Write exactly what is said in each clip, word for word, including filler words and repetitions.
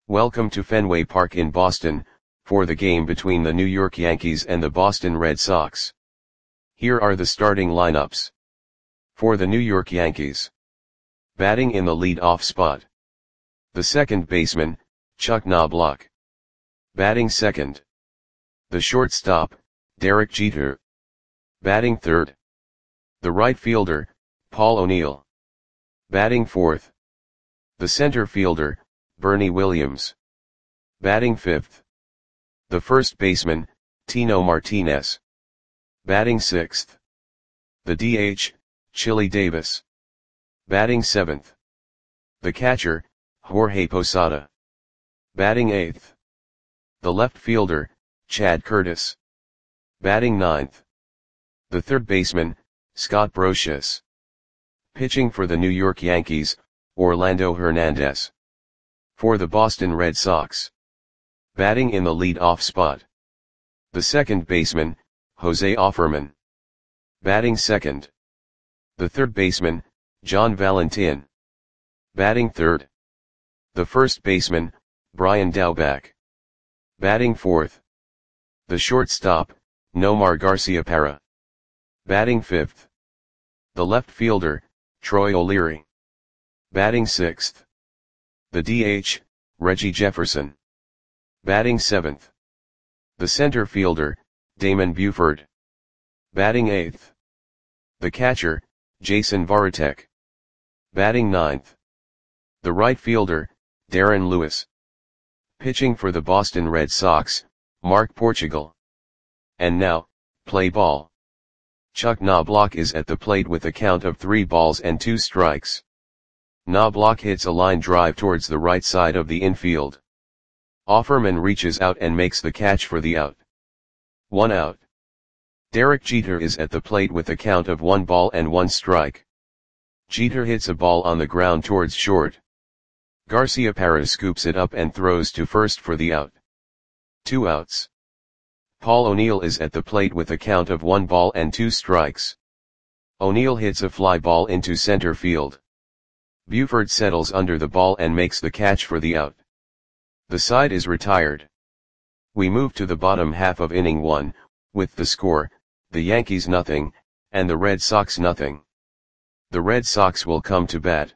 Welcome to Fenway Park in Boston, for the game between the New York Yankees and the Boston Red Sox. Here are the starting lineups. For the New York Yankees. Batting in the lead-off spot. The second baseman, Chuck Knobloch. Batting second. The shortstop, Derek Jeter. Batting third. The right fielder, Paul O'Neill. Batting fourth. The center fielder, Bernie Williams. Batting fifth. The first baseman, Tino Martinez. Batting sixth. The D H, Chili Davis. Batting seventh. The catcher, Jorge Posada. Batting eighth. The left fielder, Chad Curtis. Batting ninth. The third baseman, Scott Brosius. Pitching for the New York Yankees, Orlando Hernandez. For the Boston Red Sox. Batting in the lead-off spot. The second baseman, Jose Offerman. Batting second. The third baseman, John Valentin. Batting third. The first baseman, Brian Daubach. Batting fourth. The shortstop, Nomar Garciaparra. Batting fifth. The left fielder, Troy O'Leary. Batting sixth. The D H, Reggie Jefferson. Batting seventh. The center fielder, Damon Buford. Batting eighth. The catcher, Jason Varitek. Batting ninth. The right fielder, Darren Lewis. Pitching for the Boston Red Sox, Mark Portugal. And now, play ball. Chuck Knobloch is at the plate with a count of three balls and two strikes. Knobloch hits a line drive towards the right side of the infield. Offerman reaches out and makes the catch for the out. One out. Derek Jeter is at the plate with a count of one ball and one strike. Jeter hits a ball on the ground towards short. Garciaparra scoops it up and throws to first for the out. Two outs. Paul O'Neill is at the plate with a count of one ball and two strikes. O'Neill hits a fly ball into center field. Buford settles under the ball and makes the catch for the out. The side is retired. We move to the bottom half of inning one, with the score, the Yankees nothing, and the Red Sox nothing. The Red Sox will come to bat.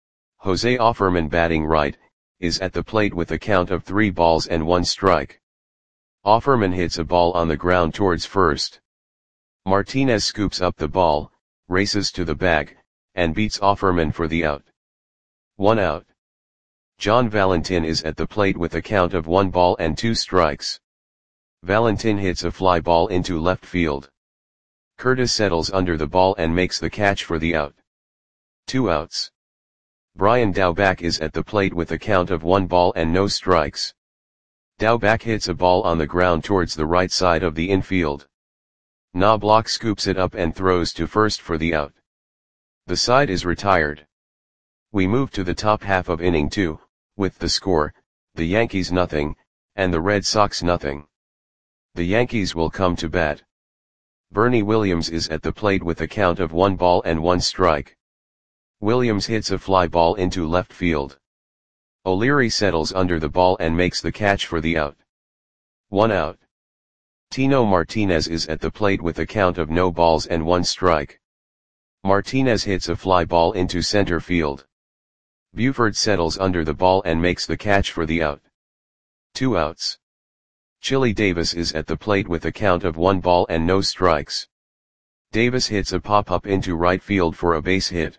Jose Offerman, batting right, is at the plate with a count of three balls and one strike. Offerman hits a ball on the ground towards first. Martinez scoops up the ball, races to the bag, and beats Offerman for the out. One out. John Valentin is at the plate with a count of one ball and two strikes. Valentin hits a fly ball into left field. Curtis settles under the ball and makes the catch for the out. Two outs. Brian Daubach is at the plate with a count of one ball and no strikes. Daubach hits a ball on the ground towards the right side of the infield. Knobloch scoops it up and throws to first for the out. The side is retired. We move to the top half of inning two, with the score, the Yankees nothing, and the Red Sox nothing. The Yankees will come to bat. Bernie Williams is at the plate with a count of one ball and one strike. Williams hits a fly ball into left field. O'Leary settles under the ball and makes the catch for the out. One out. Tino Martinez is at the plate with a count of no balls and one strike. Martinez hits a fly ball into center field. Buford settles under the ball and makes the catch for the out. Two outs. Chili Davis is at the plate with a count of one ball and no strikes. Davis hits a pop-up into right field for a base hit.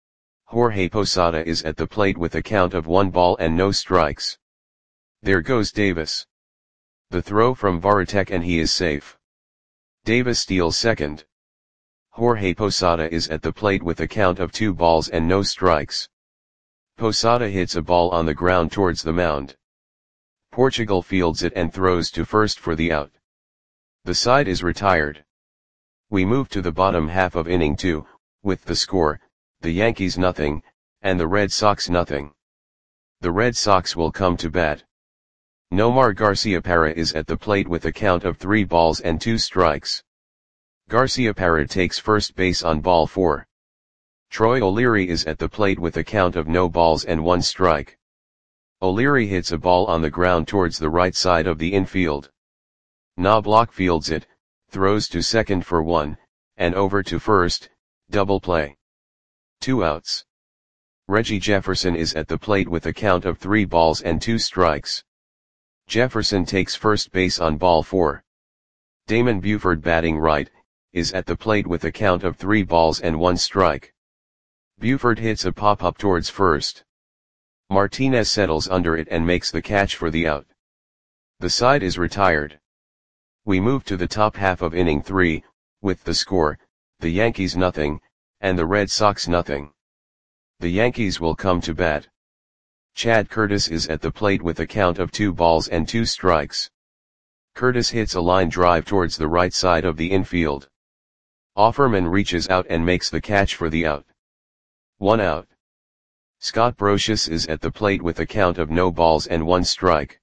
Jorge Posada is at the plate with a count of one ball and no strikes. There goes Davis. The throw from Varitek and he is safe. Davis steals second. Jorge Posada is at the plate with a count of two balls and no strikes. Posada hits a ball on the ground towards the mound. Portugal fields it and throws to first for the out. The side is retired. We move to the bottom half of inning two, with the score, the Yankees nothing, and the Red Sox nothing. The Red Sox will come to bat. Nomar Garciaparra is at the plate with a count of three balls and two strikes. Garciaparra takes first base on ball four. Troy O'Leary is at the plate with a count of no balls and one strike. O'Leary hits a ball on the ground towards the right side of the infield. Knobloch fields it, throws to second for one, and over to first, double play. Two outs. Reggie Jefferson is at the plate with a count of three balls and two strikes. Jefferson takes first base on ball four. Damon Buford, batting right, is at the plate with a count of three balls and one strike. Buford hits a pop-up towards first. Martinez settles under it and makes the catch for the out. The side is retired. We move to the top half of inning three, with the score, the Yankees nothing, and the Red Sox nothing. The Yankees will come to bat. Chad Curtis is at the plate with a count of two balls and two strikes. Curtis hits a line drive towards the right side of the infield. Offerman reaches out and makes the catch for the out. One out. Scott Brosius is at the plate with a count of no balls and one strike.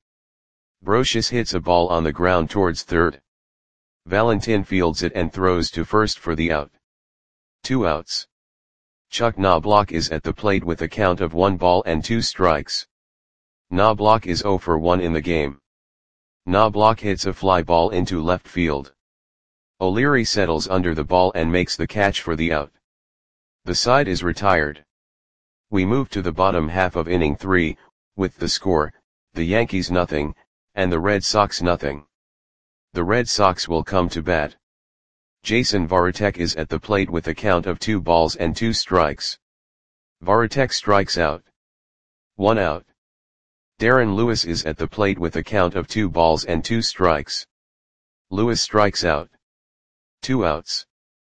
Brosius hits a ball on the ground towards third. Valentin fields it and throws to first for the out. Two outs. Chuck Knobloch is at the plate with a count of one ball and two strikes. Knobloch is oh for one in the game. Knobloch hits a fly ball into left field. O'Leary settles under the ball and makes the catch for the out. The side is retired. We move to the bottom half of inning three, with the score, the Yankees nothing, and the Red Sox nothing. The Red Sox will come to bat. Jason Varitek is at the plate with a count of two balls and two strikes. Varitek strikes out. One out. Darren Lewis is at the plate with a count of two balls and two strikes. Lewis strikes out. Two outs.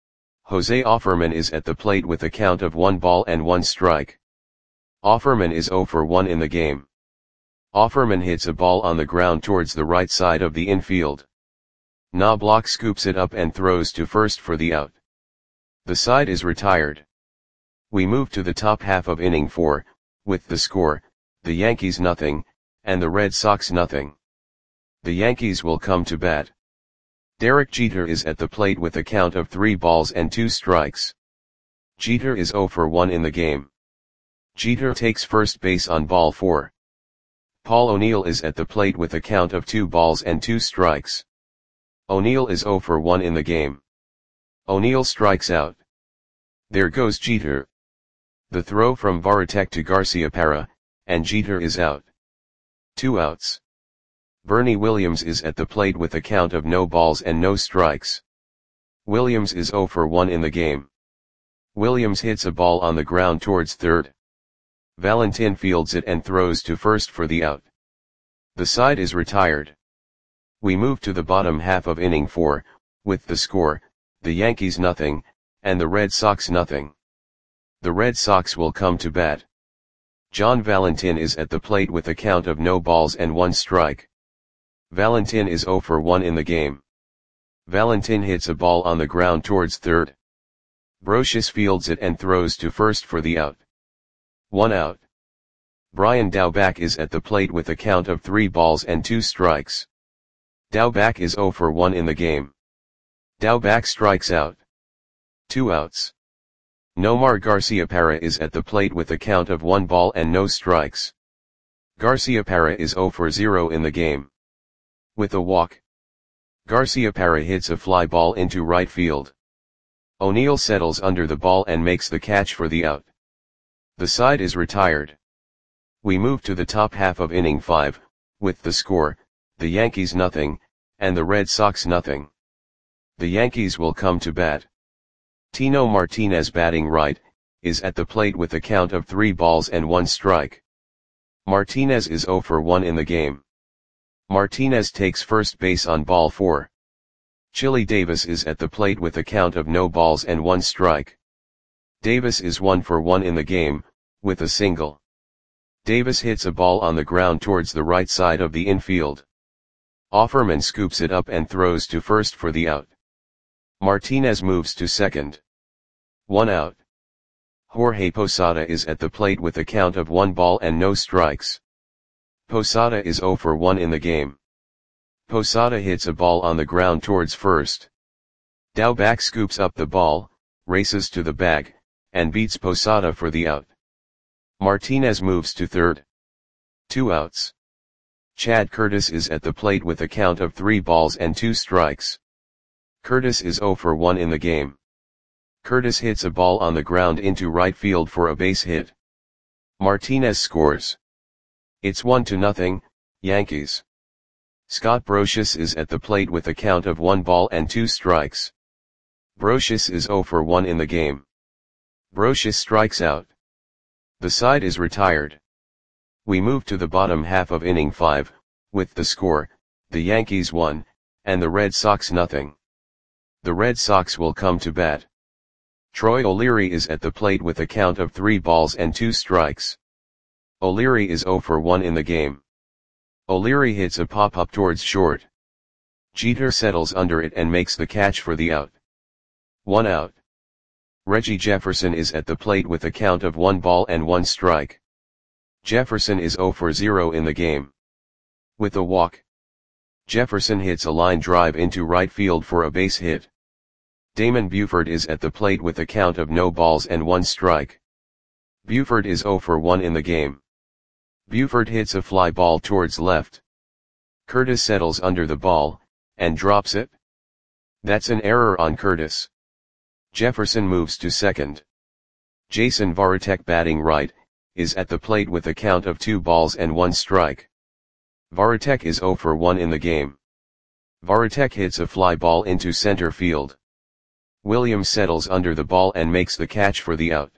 Jose Offerman is at the plate with a count of one ball and one strike. Offerman is oh for one in the game. Offerman hits a ball on the ground towards the right side of the infield. Knobloch scoops it up and throws to first for the out. The side is retired. We move to the top half of inning four, with the score, the Yankees nothing, and the Red Sox nothing. The Yankees will come to bat. Derek Jeter is at the plate with a count of three balls and two strikes. Jeter is oh for one in the game. Jeter takes first base on ball four. Paul O'Neill is at the plate with a count of two balls and two strikes. O'Neill is oh for one in the game. O'Neill strikes out. There goes Jeter. The throw from Varitek to Garciaparra, and Jeter is out. Two outs. Bernie Williams is at the plate with a count of no balls and no strikes. Williams is oh for one in the game. Williams hits a ball on the ground towards third. Valentin fields it and throws to first for the out. The side is retired. We move to the bottom half of inning four, with the score, the Yankees nothing, and the Red Sox nothing. The Red Sox will come to bat. John Valentin is at the plate with a count of no balls and one strike. Valentin is oh for one in the game. Valentin hits a ball on the ground towards third. Brosius fields it and throws to first for the out. One out. Brian Daubach is at the plate with a count of three balls and two strikes. Daubach is oh for one in the game. Daubach strikes out. Two outs. Nomar Garciaparra is at the plate with a count of one ball and no strikes. Garciaparra is oh for zero in the game. With a walk. Garciaparra hits a fly ball into right field. O'Neill settles under the ball and makes the catch for the out. The side is retired. We move to the top half of inning five, with the score, the Yankees nothing, and the Red Sox nothing. The Yankees will come to bat. Tino Martinez, batting right, is at the plate with a count of three balls and one strike. Martinez is oh for one in the game. Martinez takes first base on ball four. Chili Davis is at the plate with a count of no balls and one strike. Davis is one for one in the game, with a single. Davis hits a ball on the ground towards the right side of the infield. Offerman scoops it up and throws to first for the out. Martinez moves to second. One out. Jorge Posada is at the plate with a count of one ball and no strikes. Posada is oh for one in the game. Posada hits a ball on the ground towards first. Daubach scoops up the ball, races to the bag, and beats Posada for the out. Martinez moves to third. Two outs. Chad Curtis is at the plate with a count of three balls and two strikes. Curtis is zero for one in the game. Curtis hits a ball on the ground into right field for a base hit. Martinez scores. It's one to nothing, Yankees. Scott Brosius is at the plate with a count of one ball and two strikes. Brosius is zero for one in the game. Brosius strikes out. The side is retired. We move to the bottom half of inning five, with the score, the Yankees one, and the Red Sox nothing. The Red Sox will come to bat. Troy O'Leary is at the plate with a count of three balls and two strikes. O'Leary is zero for one in the game. O'Leary hits a pop-up towards short. Jeter settles under it and makes the catch for the out. One out. Reggie Jefferson is at the plate with a count of one ball and one strike. Jefferson is zero for zero in the game. With a walk, Jefferson hits a line drive into right field for a base hit. Damon Buford is at the plate with a count of no balls and one strike. Buford is zero for one in the game. Buford hits a fly ball towards left. Curtis settles under the ball, and drops it. That's an error on Curtis. Jefferson moves to second. Jason Varitek, batting right, is at the plate with a count of two balls and one strike. Varitek is zero for one in the game. Varitek hits a fly ball into center field. Williams settles under the ball and makes the catch for the out.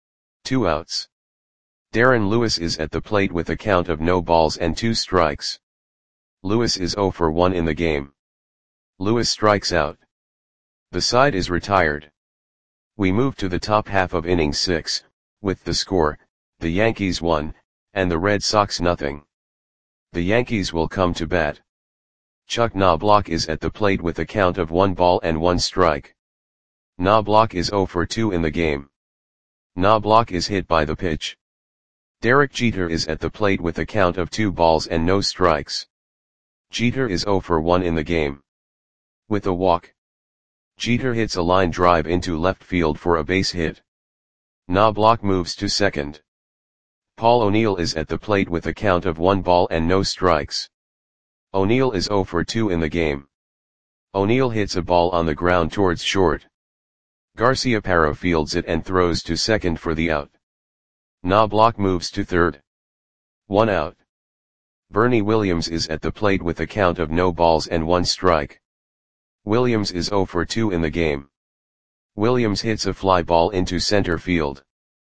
Two outs. Darren Lewis is at the plate with a count of no balls and two strikes. Lewis is zero for one in the game. Lewis strikes out. The side is retired. We move to the top half of inning six, with the score, the Yankees one, and the Red Sox nothing. The Yankees will come to bat. Chuck Knobloch is at the plate with a count of one ball and one strike. Knobloch is zero for two in the game. Knobloch is hit by the pitch. Derek Jeter is at the plate with a count of two balls and no strikes. Jeter is zero for one in the game. With a walk, Jeter hits a line drive into left field for a base hit. Knobloch moves to second. Paul O'Neill is at the plate with a count of one ball and no strikes. O'Neill is zero for two in the game. O'Neill hits a ball on the ground towards short. Garciaparra fields it and throws to second for the out. Knobloch moves to third. One out. Bernie Williams is at the plate with a count of no balls and one strike. Williams is zero for two in the game. Williams hits a fly ball into center field.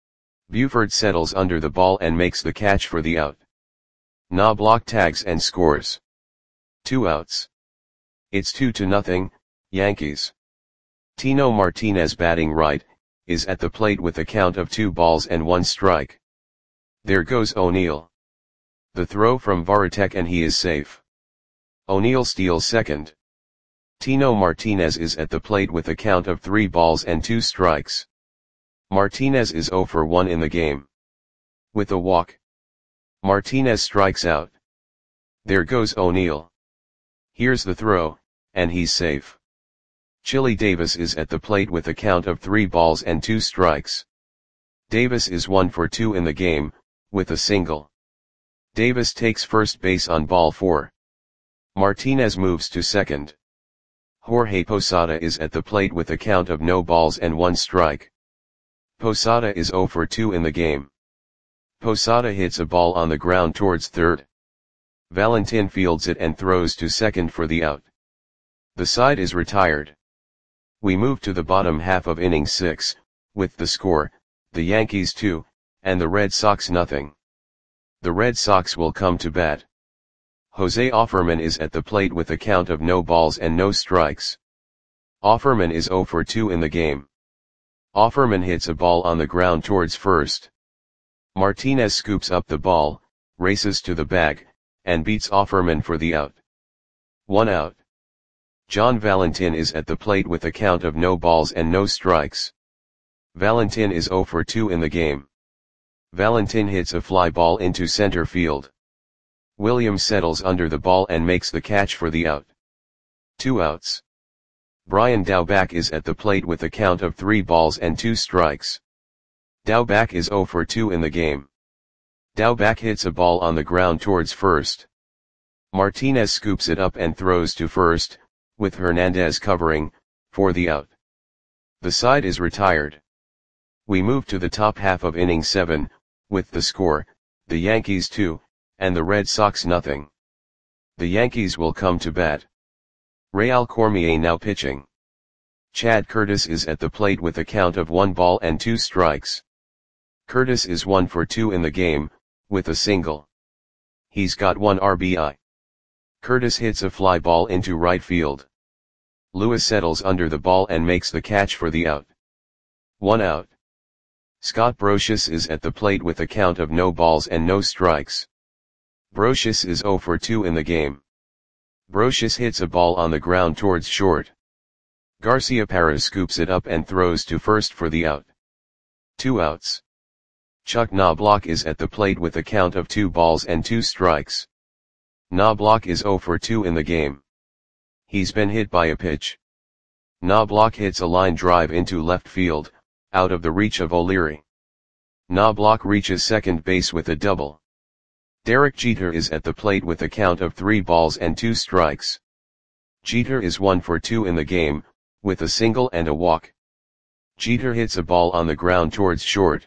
Buford settles under the ball and makes the catch for the out. Knobloch tags and scores. Two outs. It's two to nothing, Yankees. Tino Martinez, batting right, is at the plate with a count of two balls and one strike. There goes O'Neill. The throw from Varitek and he is safe. O'Neill steals second. Tino Martinez is at the plate with a count of three balls and two strikes. Martinez is zero for one in the game. With a walk, Martinez strikes out. There goes O'Neill. Here's the throw, and he's safe. Chili Davis is at the plate with a count of three balls and two strikes. Davis is one for two in the game, with a single. Davis takes first base on ball four. Martinez moves to second. Jorge Posada is at the plate with a count of no balls and one strike. Posada is zero for two in the game. Posada hits a ball on the ground towards third. Valentin fields it and throws to second for the out. The side is retired. We move to the bottom half of inning six, with the score, the Yankees two, and the Red Sox nothing. The Red Sox will come to bat. Jose Offerman is at the plate with a count of no balls and no strikes. Offerman is zero for two in the game. Offerman hits a ball on the ground towards first. Martinez scoops up the ball, races to the bag, and beats Offerman for the out. One out. John Valentin is at the plate with a count of no balls and no strikes. Valentin is zero for two in the game. Valentin hits a fly ball into center field. Williams settles under the ball and makes the catch for the out. Two outs. Brian Daubach is at the plate with a count of three balls and two strikes. Daubach is zero for two in the game. Daubach hits a ball on the ground towards first. Martinez scoops it up and throws to first, with Hernandez covering, for the out. The side is retired. We move to the top half of inning seven, with the score, the Yankees two, and the Red Sox nothing. The Yankees will come to bat. Real Cormier now pitching. Chad Curtis is at the plate with a count of one ball and two strikes. Curtis is one for two in the game, with a single. He's got one R B I. Curtis hits a fly ball into right field. Lewis settles under the ball and makes the catch for the out. One out. Scott Brosius is at the plate with a count of no balls and no strikes. Brosius is zero for two in the game. Brosius hits a ball on the ground towards short. Garciaparra scoops it up and throws to first for the out. Two outs. Chuck Knobloch is at the plate with a count of two balls and two strikes. Knobloch is zero for two in the game. He's been hit by a pitch. Knobloch hits a line drive into left field, out of the reach of O'Leary. Knobloch reaches second base with a double. Derek Jeter is at the plate with a count of three balls and two strikes. Jeter is one for two in the game, with a single and a walk. Jeter hits a ball on the ground towards short.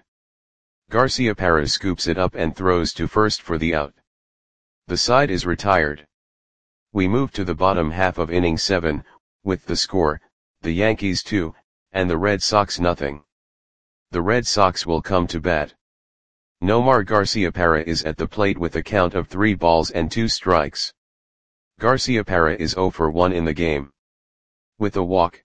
Garciaparra scoops it up and throws to first for the out. The side is retired. We move to the bottom half of inning seven, with the score, the Yankees two, and the Red Sox nothing. The Red Sox will come to bat. Nomar Garciaparra is at the plate with a count of three balls and two strikes. Garciaparra is zero for one in the game. With a walk.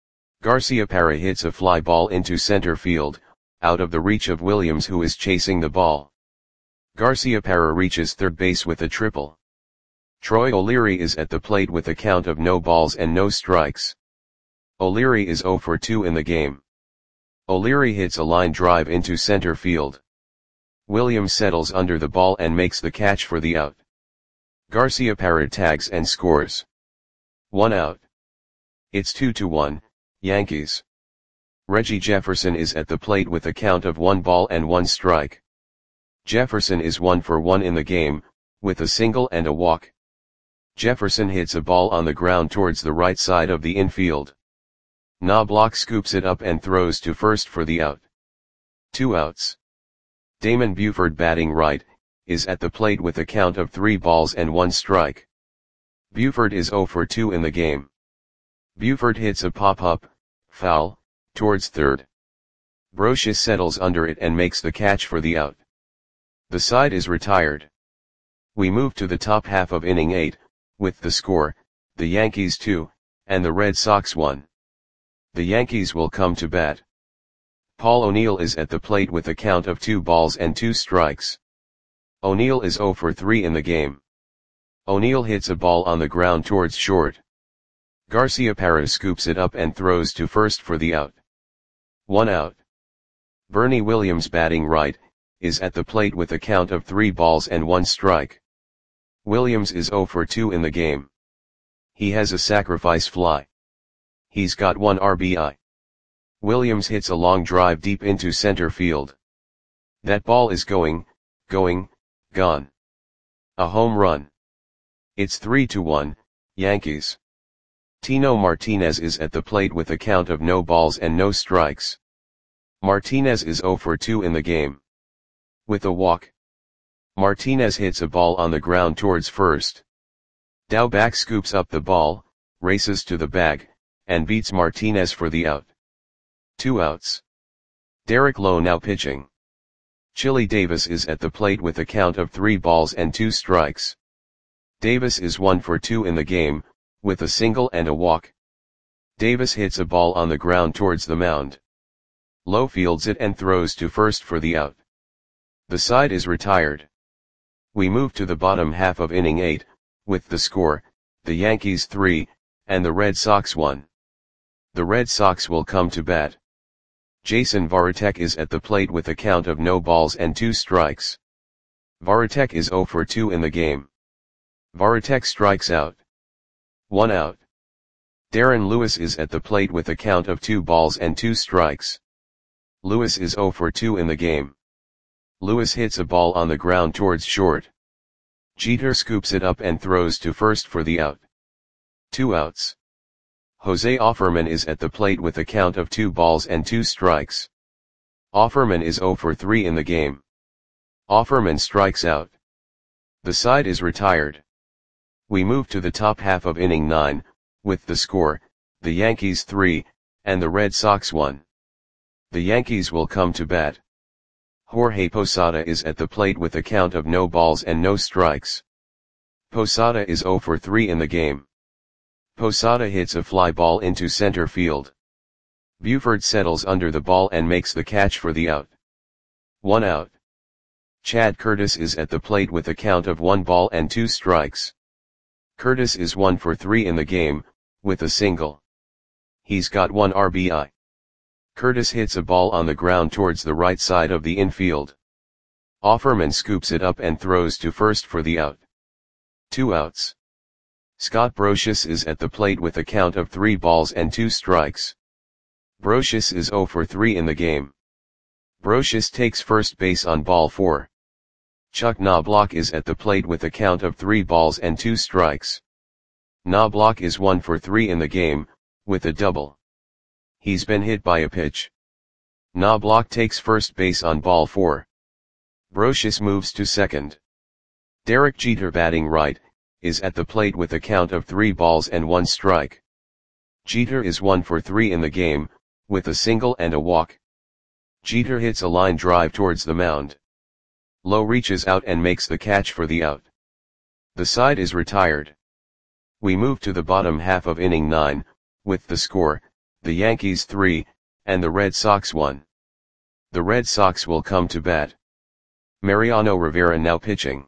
Garciaparra hits a fly ball into center field, out of the reach of Williams who is chasing the ball. Garciaparra reaches third base with a triple. Troy O'Leary is at the plate with a count of no balls and no strikes. O'Leary is zero for two in the game. O'Leary hits a line drive into center field. Williams settles under the ball and makes the catch for the out. Garciaparra tags and scores. One out. It's two to one, Yankees. Reggie Jefferson is at the plate with a count of one ball and one strike. Jefferson is one for one in the game, with a single and a walk. Jefferson hits a ball on the ground towards the right side of the infield. Knobloch scoops it up and throws to first for the out. Two outs. Damon Buford batting right, is at the plate with a count of three balls and one strike. Buford is zero for two in the game. Buford hits a pop-up, foul, towards third. Brosius settles under it and makes the catch for the out. The side is retired. We move to the top half of inning eight, with the score, the Yankees two, and the Red Sox one. The Yankees will come to bat. Paul O'Neill is at the plate with a count of two balls and two strikes. O'Neill is zero for three in the game. O'Neill hits a ball on the ground towards short. Garciaparra scoops it up and throws to first for the out. One out. Bernie Williams batting right, is at the plate with a count of three balls and one strike. Williams is zero for two in the game. He has a sacrifice fly. He's got one R B I. Williams hits a long drive deep into center field. That ball is going, going, gone. A home run. It's three to one, Yankees. Tino Martinez is at the plate with a count of no balls and no strikes. Martinez is zero for two in the game. With a walk. Martinez hits a ball on the ground towards first. Daubach scoops up the ball, races to the bag, and beats Martinez for the out. Two outs. Derek Lowe now pitching. Chili Davis is at the plate with a count of three balls and two strikes. Davis is one for two in the game, with a single and a walk. Davis hits a ball on the ground towards the mound. Lowe fields it and throws to first for the out. The side is retired. We move to the bottom half of inning eight, with the score, the Yankees three, and the Red Sox one. The Red Sox will come to bat. Jason Varitek is at the plate with a count of no balls and two strikes. Varitek is zero for two in the game. Varitek strikes out. One out. Darren Lewis is at the plate with a count of two balls and two strikes. Lewis is zero for two in the game. Lewis hits a ball on the ground towards short. Jeter scoops it up and throws to first for the out. Two outs. Jose Offerman is at the plate with a count of two balls and two strikes. Offerman is oh for three in the game. Offerman strikes out. The side is retired. We move to the top half of inning nine, with the score, the Yankees three, and the Red Sox one. The Yankees will come to bat. Jorge Posada is at the plate with a count of no balls and no strikes. Posada is oh for three in the game. Posada hits a fly ball into center field. Buford settles under the ball and makes the catch for the out. One out. Chad Curtis is at the plate with a count of one ball and two strikes. Curtis is one for three in the game, with a single. He's got one R B I. Curtis hits a ball on the ground towards the right side of the infield. Offerman scoops it up and throws to first for the out. Two outs. Scott Brosius is at the plate with a count of three balls and two strikes. Brosius is oh for three in the game. Brosius takes first base on ball four. Chuck Knobloch is at the plate with a count of three balls and two strikes. Knobloch is one for three in the game, with a double. He's been hit by a pitch. Knobloch takes first base on ball four. Brosius moves to second. Derek Jeter, batting right, is at the plate with a count of three balls and one strike. Jeter is one for three in the game, with a single and a walk. Jeter hits a line drive towards the mound. Lowe reaches out and makes the catch for the out. The side is retired. We move to the bottom half of inning nine, with the score, the Yankees three, and the Red Sox one. The Red Sox will come to bat. Mariano Rivera now pitching.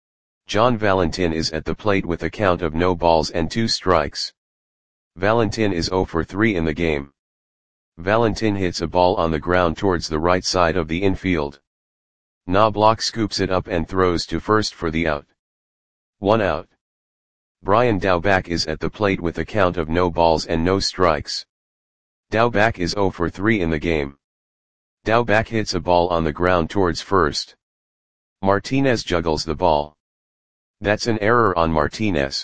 John Valentin is at the plate with a count of no balls and two strikes. Valentin is oh for three in the game. Valentin hits a ball on the ground towards the right side of the infield. Knobloch scoops it up and throws to first for the out. One out. Brian Daubach is at the plate with a count of no balls and no strikes. Daubach is oh for three in the game. Daubach hits a ball on the ground towards first. Martinez juggles the ball. That's an error on Martinez.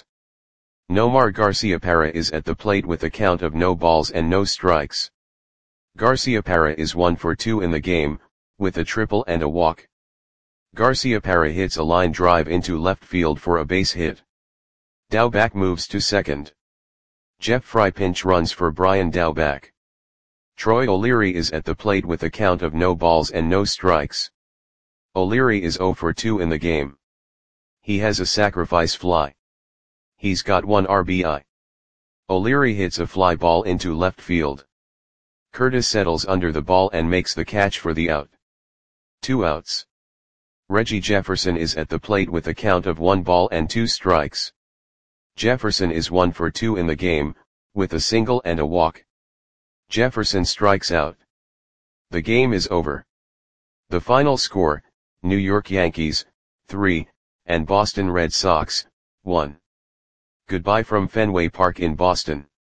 Nomar Garciaparra is at the plate with a count of no balls and no strikes. Garciaparra is one for two in the game, with a triple and a walk. Garciaparra hits a line drive into left field for a base hit. Daubach moves to second. Jeff Fry pinch runs for Brian Daubach. Troy O'Leary is at the plate with a count of no balls and no strikes. O'Leary is oh for two in the game. He has a sacrifice fly. He's got one R B I. O'Leary hits a fly ball into left field. Curtis settles under the ball and makes the catch for the out. Two outs. Reggie Jefferson is at the plate with a count of one ball and two strikes. Jefferson is one for two in the game, with a single and a walk. Jefferson strikes out. The game is over. The final score, New York Yankees, three, and Boston Red Sox, one. Goodbye from Fenway Park in Boston.